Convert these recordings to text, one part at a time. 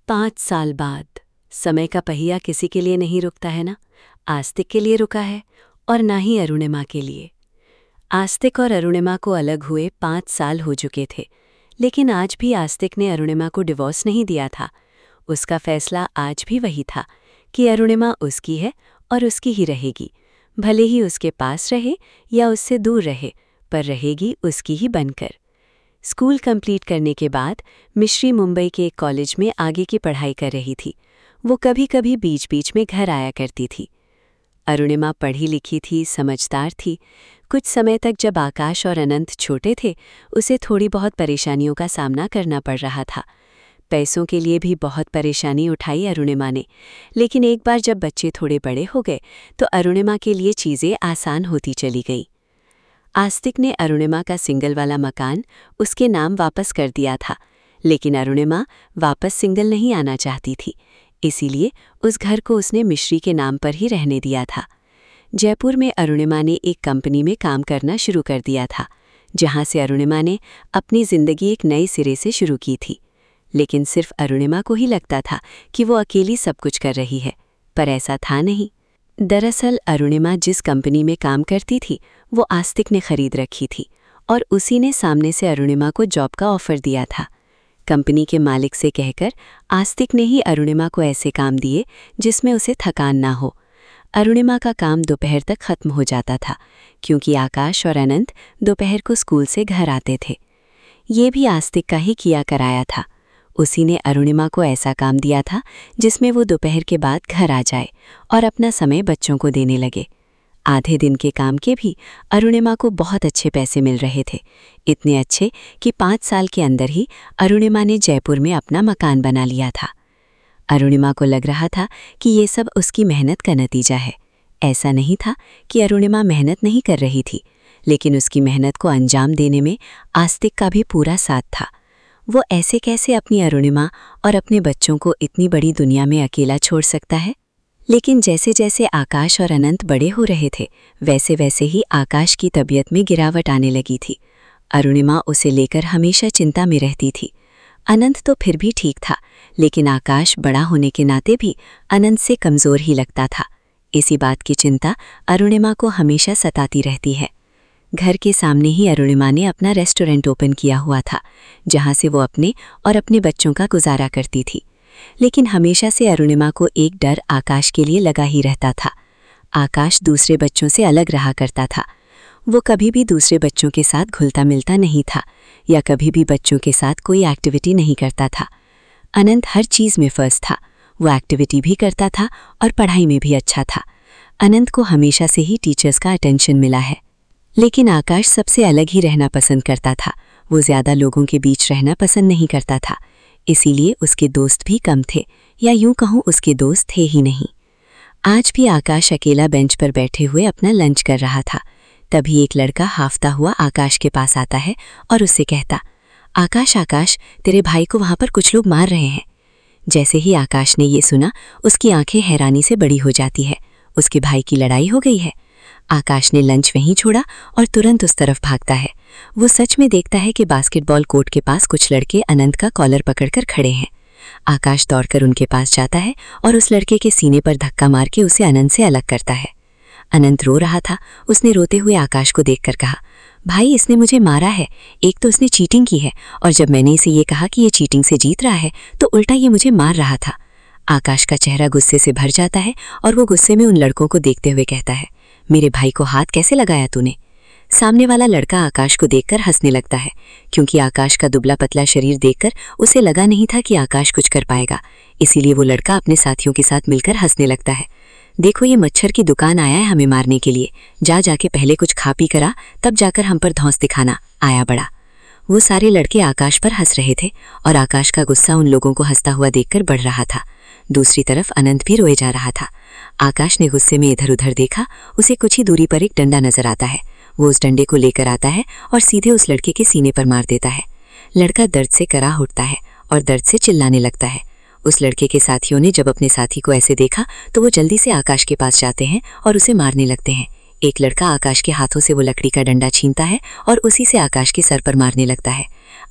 5 साल बाद समय का पहिया किसी के लिए नहीं रुकता है ना। आस्तिक के लिए रुका है और ना ही अरुणिमा के लिए। आस्तिक और अरुणिमा को अलग हुए 5 साल हो चुके थे, लेकिन आज भी आस्तिक ने अरुणिमा को डिवोर्स नहीं दिया था। उसका फैसला आज भी वही था कि अरुणिमा उसकी है और उसकी ही रहेगी, भले ही उसके पास रहे या उससे दूर रहे, पर रहेगी उसकी ही बनकर। स्कूल कंप्लीट करने के बाद मिश्री मुंबई के एक कॉलेज में आगे की पढ़ाई कर रही थी। वो कभी कभी बीच बीच में घर आया करती थी। अरुणिमा पढ़ी लिखी थी, समझदार थी। कुछ समय तक जब आकाश और अनंत छोटे थे, उसे थोड़ी बहुत परेशानियों का सामना करना पड़ रहा था। पैसों के लिए भी बहुत परेशानी उठाई अरुणिमा ने, लेकिन एक बार जब बच्चे थोड़े बड़े हो गए तो अरुणिमा के लिए चीज़ें आसान होती चली गई। आस्तिक ने अरुणिमा का सिंगल वाला मकान उसके नाम वापस कर दिया था, लेकिन अरुणिमा वापस सिंगल नहीं आना चाहती थी, इसीलिए उस घर को उसने मिश्री के नाम पर ही रहने दिया था। जयपुर में अरुणिमा ने एक कंपनी में काम करना शुरू कर दिया था, जहां से अरुणिमा ने अपनी ज़िंदगी एक नए सिरे से शुरू की थी। लेकिन सिर्फ अरुणिमा को ही लगता था कि वो अकेली सब कुछ कर रही है, पर ऐसा था नहीं। दरअसल अरुणिमा जिस कंपनी में काम करती थी वो आस्तिक ने खरीद रखी थी और उसी ने सामने से अरुणिमा को जॉब का ऑफ़र दिया था। कंपनी के मालिक से कहकर आस्तिक ने ही अरुणिमा को ऐसे काम दिए जिसमें उसे थकान ना हो। अरुणिमा का काम दोपहर तक खत्म हो जाता था, क्योंकि आकाश और अनंत दोपहर को स्कूल से घर आते थे। ये भी आस्तिक का ही किया कराया था। उसी ने अरुणिमा को ऐसा काम दिया था जिसमें वो दोपहर के बाद घर आ जाए और अपना समय बच्चों को देने लगे। आधे दिन के काम के भी अरुणिमा को बहुत अच्छे पैसे मिल रहे थे, इतने अच्छे कि 5 साल के अंदर ही अरुणिमा ने जयपुर में अपना मकान बना लिया था। अरुणिमा को लग रहा था कि ये सब उसकी मेहनत का नतीजा है। ऐसा नहीं था कि अरुणिमा मेहनत नहीं कर रही थी, लेकिन उसकी मेहनत को अंजाम देने में आस्तिक का भी पूरा साथ था। वो ऐसे कैसे अपनी अरुणिमा और अपने बच्चों को इतनी बड़ी दुनिया में अकेला छोड़ सकता है। लेकिन जैसे जैसे आकाश और अनंत बड़े हो रहे थे, वैसे वैसे ही आकाश की तबीयत में गिरावट आने लगी थी। अरुणिमा उसे लेकर हमेशा चिंता में रहती थी। अनंत तो फिर भी ठीक था, लेकिन आकाश बड़ा होने के नाते भी अनंत से कमज़ोर ही लगता था। इसी बात की चिंता अरुणिमा को हमेशा सताती रहती है। घर के सामने ही अरुणिमा ने अपना रेस्टोरेंट ओपन किया हुआ था, जहां से वो अपने और अपने बच्चों का गुजारा करती थी। लेकिन हमेशा से अरुणिमा को एक डर आकाश के लिए लगा ही रहता था। आकाश दूसरे बच्चों से अलग रहा करता था। वो कभी भी दूसरे बच्चों के साथ घुलता मिलता नहीं था या कभी भी बच्चों के साथ कोई एक्टिविटी नहीं करता था। अनंत हर चीज़ में फर्स्ट था। वो एक्टिविटी भी करता था और पढ़ाई में भी अच्छा था। अनंत को हमेशा से ही टीचर्स का अटेंशन मिला है। लेकिन आकाश सबसे अलग ही रहना पसंद करता था। वो ज़्यादा लोगों के बीच रहना पसंद नहीं करता था, इसीलिए उसके दोस्त भी कम थे, या यूं कहूँ उसके दोस्त थे ही नहीं। आज भी आकाश अकेला बेंच पर बैठे हुए अपना लंच कर रहा था। तभी एक लड़का हाफता हुआ आकाश के पास आता है और उससे कहता, आकाश आकाश, तेरे भाई को वहाँ पर कुछ लोग मार रहे हैं। जैसे ही आकाश ने ये सुना, उसकी आंखें हैरानी से बड़ी हो जाती है। उसके भाई की लड़ाई हो गई है। आकाश ने लंच वहीं छोड़ा और तुरंत उस तरफ भागता है। वो सच में देखता है कि बास्केटबॉल कोर्ट के पास कुछ लड़के अनंत का कॉलर पकड़कर खड़े हैं। आकाश दौड़कर उनके पास जाता है और उस लड़के के सीने पर धक्का मार के उसे अनंत से अलग करता है। अनंत रो रहा था। उसने रोते हुए आकाश को देखकर कहा, भाई इसने मुझे मारा है। एक तो उसने चीटिंग की है, और जब मैंने इसे ये कहा कि ये चीटिंग से जीत रहा है तो उल्टा ये मुझे मार रहा था। आकाश का चेहरा गुस्से से भर जाता है और वो गुस्से में उन लड़कों को देखते हुए कहता है, मेरे भाई को हाथ कैसे लगाया तूने। सामने वाला लड़का आकाश को देखकर हंसने लगता है, क्योंकि आकाश का दुबला पतला शरीर देखकर उसे लगा नहीं था कि आकाश कुछ कर पाएगा। इसीलिए वो लड़का अपने साथियों के साथ मिलकर हंसने लगता है। देखो, ये मच्छर की दुकान आया है हमें मारने के लिए। जाके पहले कुछ खा पी करा, तब जाकर हम पर धौंस दिखाना, आया बड़ा। वो सारे लड़के आकाश पर हंस रहे थे और आकाश का गुस्सा उन लोगों को हंसता हुआ देखकर बढ़ रहा था। दूसरी तरफ अनंत भी रोए जा रहा था। आकाश ने गुस्से में इधर उधर देखा। उसे कुछ ही दूरी पर एक डंडा नजर आता है। वो उस डंडे को लेकर आता है और सीधे उस लड़के के सीने पर मार देता है। लड़का दर्द से कराह उठता है और दर्द से चिल्लाने लगता है। उस लड़के के साथियों ने जब अपने साथी को ऐसे देखा तो वो जल्दी से आकाश के पास जाते हैं और उसे मारने लगते हैं। एक लड़का आकाश के हाथों से वो लकड़ी का डंडा छीनता है और उसी से आकाश के सर पर मारने लगता है।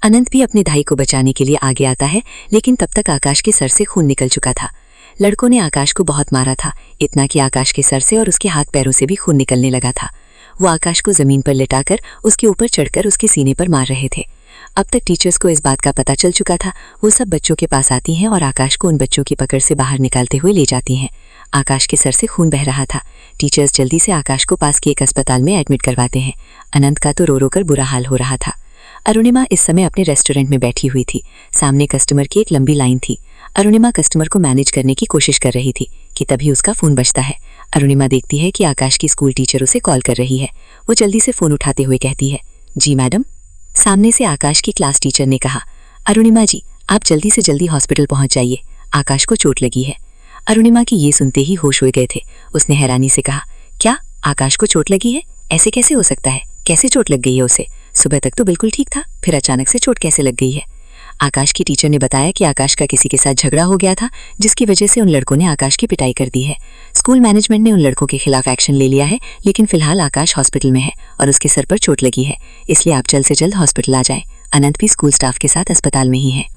अनंत भी अपने भाई को बचाने के लिए आगे आता है, लेकिन तब तक आकाश के सर से खून निकल चुका था। लड़कों ने आकाश को बहुत मारा था, इतना कि आकाश के सर से और उसके हाथ पैरों से भी खून निकलने लगा था। वो आकाश को जमीन पर लिटाकर उसके ऊपर चढ़कर उसके सीने पर मार रहे थे। अब तक टीचर्स को इस बात का पता चल चुका था। वो सब बच्चों के पास आती हैं और आकाश को उन बच्चों की पकड़ से बाहर निकालते हुए ले जाती हैं। आकाश के सर से खून बह रहा था। टीचर्स जल्दी से आकाश को पास के एक अस्पताल में एडमिट करवाते हैं। अनंत का तो रो रो कर बुरा हाल हो रहा था। अरुणिमा इस समय अपने रेस्टोरेंट में बैठी हुई थी। सामने कस्टमर की एक लंबी लाइन थी। अरुणिमा कस्टमर को मैनेज करने की कोशिश कर रही थी कि तभी उसका फ़ोन बजता है। अरुणिमा देखती है कि आकाश की स्कूल टीचर उसे कॉल कर रही है। वो जल्दी से फ़ोन उठाते हुए कहती है, जी मैडम। सामने से आकाश की क्लास टीचर ने कहा, अरुणिमा जी, आप जल्दी से जल्दी हॉस्पिटल पहुंच जाइए, आकाश को चोट लगी है। अरुणिमा की ये सुनते ही होश उड़ गए थे। उसने हैरानी से कहा, क्या आकाश को चोट लगी है? ऐसे कैसे हो सकता है? कैसे चोट लग गई है उसे? सुबह तक तो बिल्कुल ठीक था, फिर अचानक से चोट कैसे लग गई है? आकाश की टीचर ने बताया कि आकाश का किसी के साथ झगड़ा हो गया था, जिसकी वजह से उन लड़कों ने आकाश की पिटाई कर दी है। स्कूल मैनेजमेंट ने उन लड़कों के खिलाफ एक्शन ले लिया है, लेकिन फिलहाल आकाश हॉस्पिटल में है और उसके सर पर चोट लगी है, इसलिए आप जल्द से जल्द हॉस्पिटल आ जाएं। अनंत भी स्कूल स्टाफ के साथ अस्पताल में ही है।